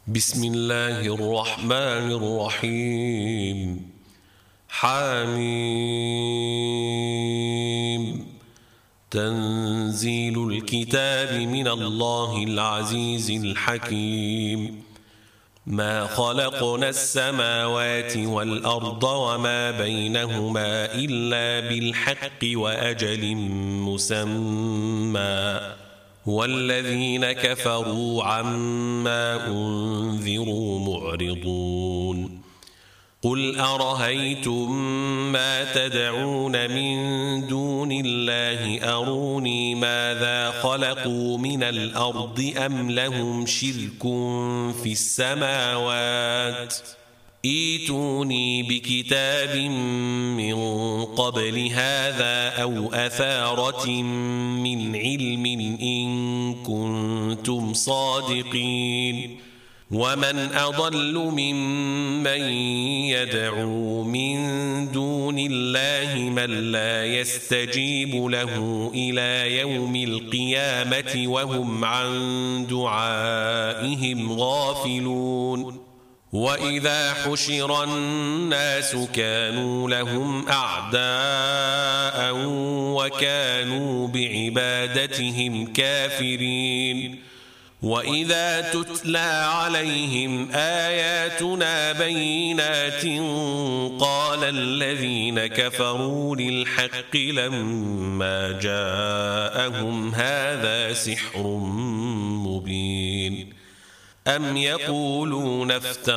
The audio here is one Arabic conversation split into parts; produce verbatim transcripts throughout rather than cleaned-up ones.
بسم الله الرحمن الرحيم. حميم. تنزيل الكتاب من الله العزيز الحكيم. ما خلقنا السماوات والأرض وما بينهما إلا بالحق وأجل مسمى، والذين كفروا عما أنذروا معرضون. قل أرهيتم ما تدعون من دون الله أروني ماذا خلقوا من الأرض أم لهم شرك في السماوات ائتوني بكتاب من قبل هذا أو أثارة من علم إن كنتم صادقين. ومن أضل ممن يدعو من دون الله من لا يستجيب له إلى يوم القيامة وهم عن دعائهم غافلون. وإذا حشر الناس كانوا لهم أعداء وكانوا بعبادتهم كافرين. وإذا تتلى عليهم آياتنا بينات قال الذين كفروا للحق لما جاءهم هذا سحر مبين. أم يقولون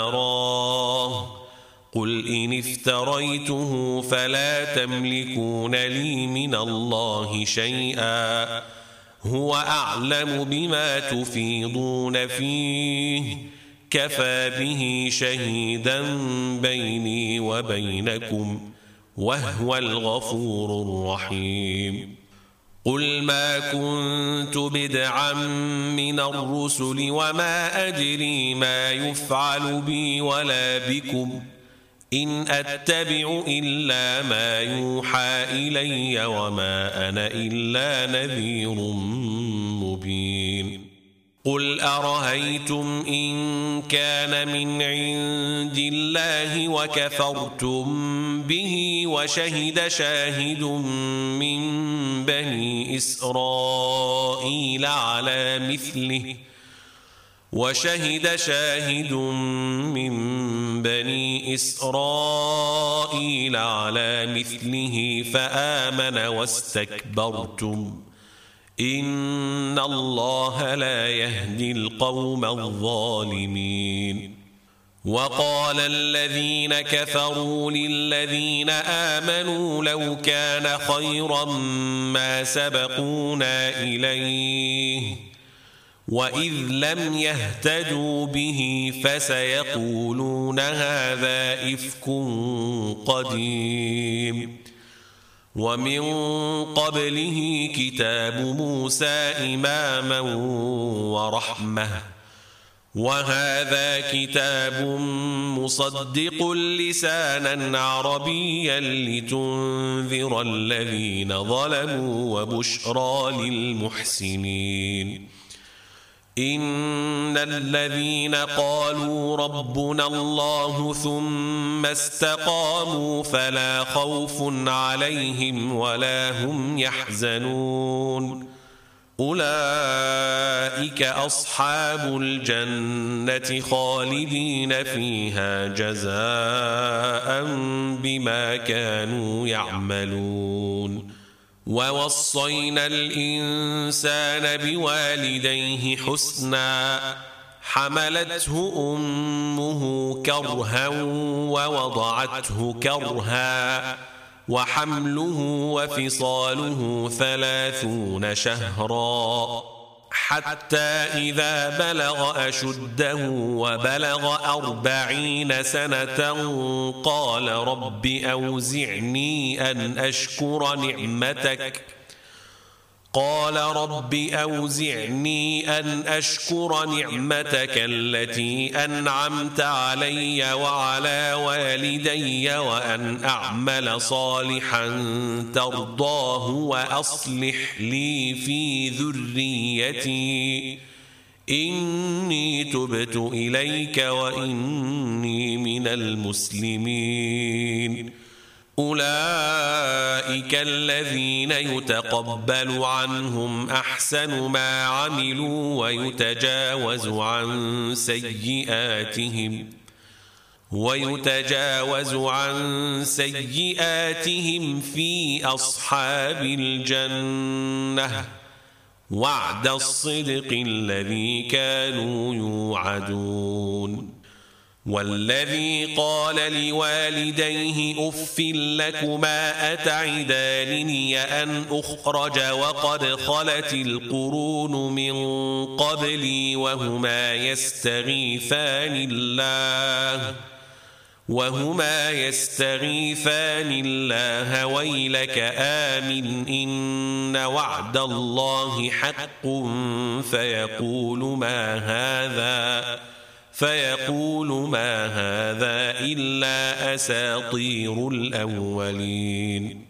افتراه قل إن افتريته فلا تملكون لي من الله شيئا هو أعلم بما تفيضون فيه كفى به شهيدا بيني وبينكم وهو الغفور الرحيم. قل ما كنت بدعا من الرسل وما أدري ما يفعل بي ولا بكم إن أتبع إلا ما يوحى إلي وما أنا إلا نذير مبين. قل أرهيتم إن كان من عند الله وكفرتم به وشهد شاهد من بني إسرائيل على مثله وشهد شاهد من بني إسرائيل على مثله فآمن واستكبرتم إن الله لا يهدي القوم الظالمين. وقال الذين كفروا للذين آمنوا لو كان خيرا ما سبقونا إليه وإذ لم يهتدوا به فسيقولون هذا إفك قديم. ومن قبله كتاب موسى إماما ورحمة وهذا كتاب مصدق لسانا عربيا لتنذر الذين ظلموا وبشرى للمحسنين. إن الذين قالوا ربنا الله ثم استقاموا فلا خوف عليهم ولا هم يحزنون أولئك أصحاب الجنة خالدين فيها جزاء بما كانوا يعملون. ووصينا الإنسان بوالديه حسنا حملته أمه كرها ووضعته كرها وحمله وفصاله ثلاثون شهرا حتى إذا بلغ أشده وبلغ أربعين سنة قال رب أوزعني أن أشكر نعمتك قال رب أوزعني أن أشكر نعمتك التي أنعمت علي وعلى والدي وأن أعمل صالحا ترضاه وأصلح لي في ذريتي إني تبت إليك وإني من المسلمين أولئك الذين يتقبل عنهم أحسن ما عملوا ويتجاوز عن سيئاتهم ويتجاوز عن سيئاتهم في أصحاب الجنة وعد الصدق الذي كانوا يوعدون والذي قال لوالديه أف لكما أتعدانني أن أخرج وقد خلت القرون من قبلي وهما يستغيثان الله وهما يستغيثان الله ويلك آمن إن وعد الله حق فيقول ما هذا فيقول ما هذا إلا أساطير الأولين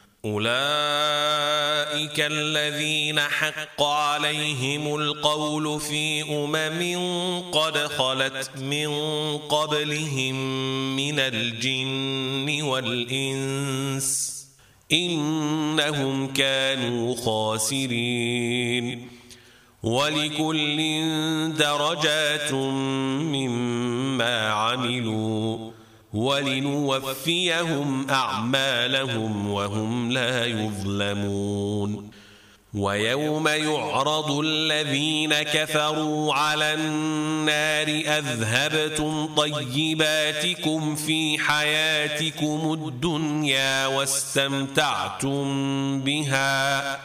أولئك الذين حق عليهم القول في أمم قد خلت من قبلهم من الجن والإنس إنهم كانوا خاسرين ولكل درجات مما عملوا ولنوفيهم أعمالهم وهم لا يظلمون ويوم يعرض الذين كفروا على النار أذهبتم طيباتكم في حياتكم الدنيا واستمتعتم بها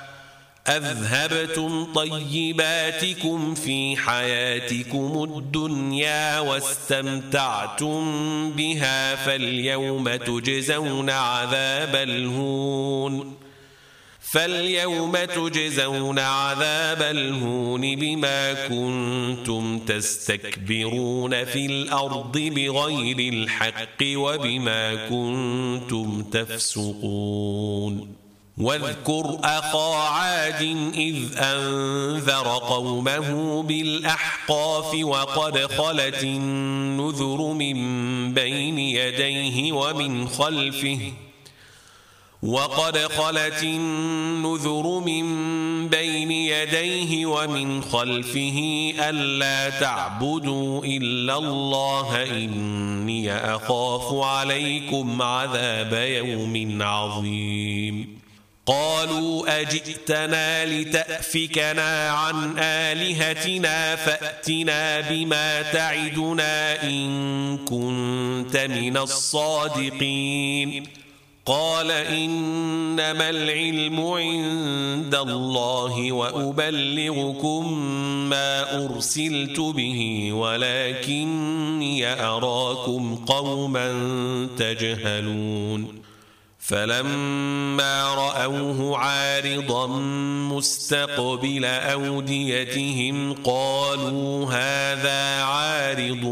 أذهبتم طيباتكم في حياتكم الدنيا واستمتعتم بها فاليوم تجزون عذاب الهون فاليوم تجزون عذاب الهون بما كنتم تستكبرون في الأرض بغير الحق وبما كنتم تفسقون واذكر أخا عاد إذ أنذر قومه بالأحقاف وقد خلت النذر من بين يديه ومن خلفه وقد خلت النذر من بين يديه ومن خلفه ألا تعبدوا إلا الله إني أخاف عليكم عذاب يوم عظيم قالوا أجئتنا لتأفكنا عن آلهتنا فأتنا بما تعدنا إن كنت من الصادقين قال إنما العلم عند الله وأبلغكم ما أرسلت به ولكني أراكم قوما تجهلون فلما رأوه عارضا مستقبل أوديتهم قالوا هذا عارض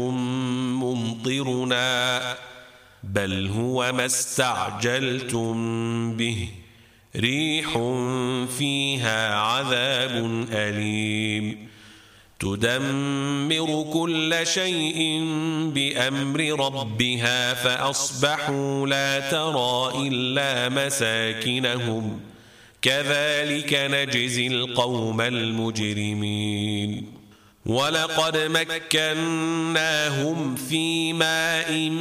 ممطرنا بل هو ما استعجلتم به ريح فيها عذاب أليم تدمر كل شيء بأمر ربها فأصبحوا لا ترى إلا مساكنهم كذلك نجزي القوم المجرمين ولقد مكناهم في ماء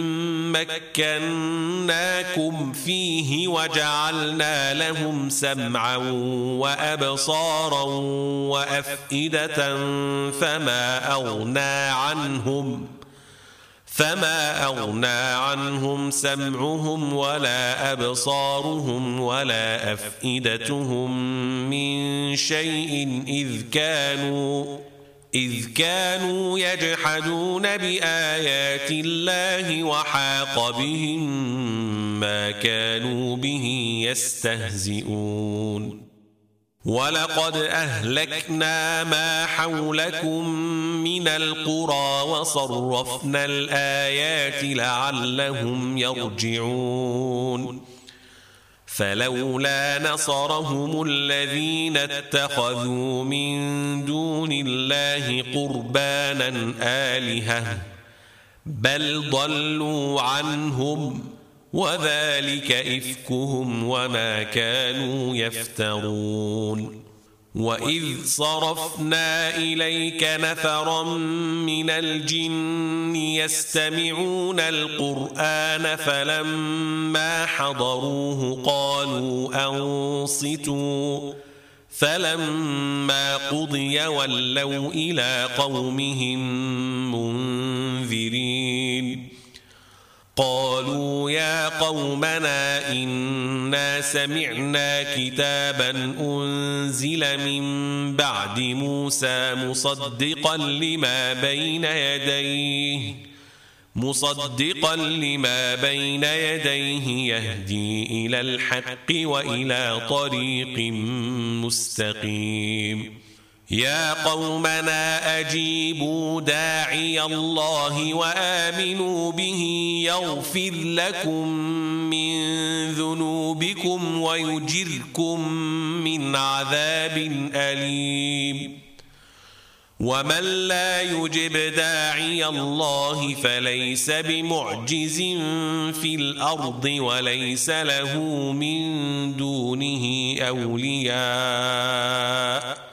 مكناكم فيه وجعلنا لهم سمعا وأبصارا وأفئدة فما أغنى عنهم فما أغنى عنهم سمعهم ولا أبصارهم ولا أفئدتهم من شيء إذ كانوا إذ كانوا يجحدون بآيات الله وحاق بهم ما كانوا به يستهزئون ولقد أهلكنا ما حولكم من القرى وصرفنا الآيات لعلهم يرجعون فلولا نصرهم الذين اتخذوا من دون الله قربانا آلهة بل ضلوا عنهم وذلك إفكهم وما كانوا يفترون وإذ صرفنا إليك نفرا من الجن يستمعون القرآن فلما حضروه قالوا أنصتوا فلما قضي ولوا إلى قومهم منذرين قالوا يا قومنا إنا سمعنا كتابا أنزل من بعد موسى مصدقا لما بين يديه مصدقا لما بين يديه يهدي إلى الحق وإلى طريق مستقيم يا قومنا أجيبوا داعي الله وآمنوا به يغفر لكم من ذنوبكم ويجركم من عذاب أليم ومن لا يجب داعي الله فليس بمعجز في الأرض وليس له من دونه أولياء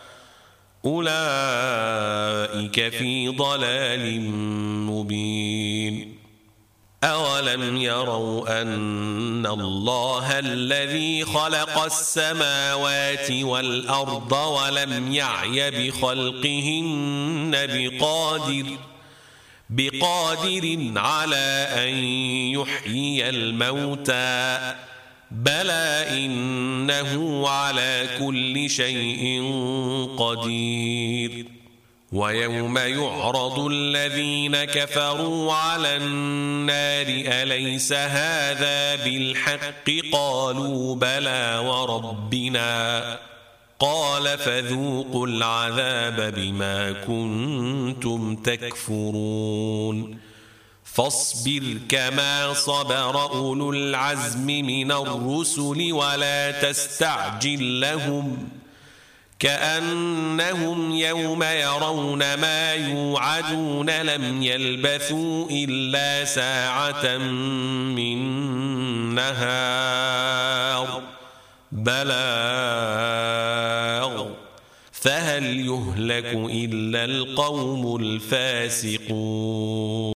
أولئك في ضلال مبين أولم يروا أن الله الذي خلق السماوات والأرض ولم يعي بخلقهن بقادر بقادر على أن يحيي الموتى بلى إنه على كل شيء قدير ويوم يعرض الذين كفروا على النار أليس هذا بالحق قالوا بلى وربنا قال فذوقوا العذاب بما كنتم تكفرون فاصبر كما صبر أولو العزم من الرسل ولا تستعجل لهم كأنهم يوم يرون ما يوعدون لم يلبثوا إلا ساعة من نهار بلاغ فهل يهلك إلا القوم الفاسقون.